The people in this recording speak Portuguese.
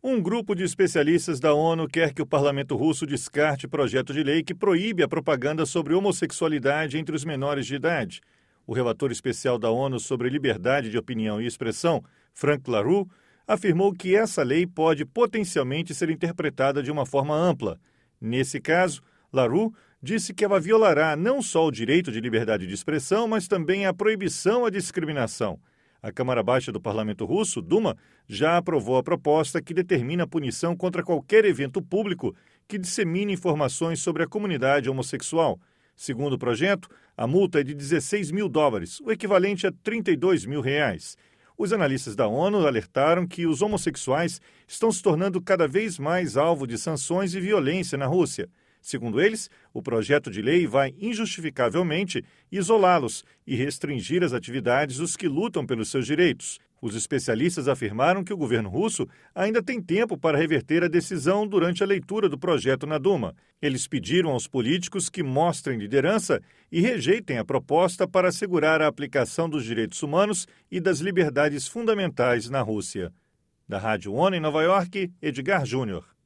Um grupo de especialistas da ONU quer que o parlamento russo descarte projeto de lei que proíbe a propaganda sobre homossexualidade entre os menores de idade. O relator especial da ONU sobre liberdade de opinião e expressão, Frank LaRue, afirmou que essa lei pode potencialmente ser interpretada de uma forma ampla. Nesse caso, LaRue disse que ela violará não só o direito de liberdade de expressão, mas também a proibição à discriminação. A Câmara Baixa do Parlamento Russo, Duma, já aprovou a proposta que determina a punição contra qualquer evento público que dissemine informações sobre a comunidade homossexual. Segundo o projeto, a multa é de $16 mil, o equivalente a R$32 mil. Os analistas da ONU alertaram que os homossexuais estão se tornando cada vez mais alvo de sanções e violência na Rússia. Segundo eles, o projeto de lei vai injustificavelmente isolá-los e restringir as atividades dos que lutam pelos seus direitos. Os especialistas afirmaram que o governo russo ainda tem tempo para reverter a decisão durante a leitura do projeto na Duma. Eles pediram aos políticos que mostrem liderança e rejeitem a proposta para assegurar a aplicação dos direitos humanos e das liberdades fundamentais na Rússia. Da Rádio ONU em Nova York, Edgar Júnior.